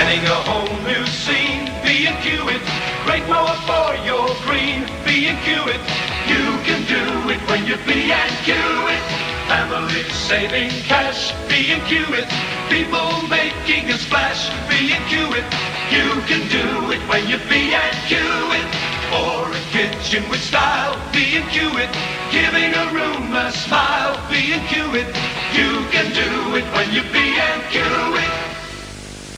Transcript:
Planning a whole new scene, B&Q it. Great mower for your green, B&Q it. You can do it when you B&Q it. Family saving cash, B&Q it. People making a splash, B&Q it. You can do it when you B&Q it. Or a kitchen with style, B&Q it. Giving a room a smile, B&Q it. You can do it when you B&Q it.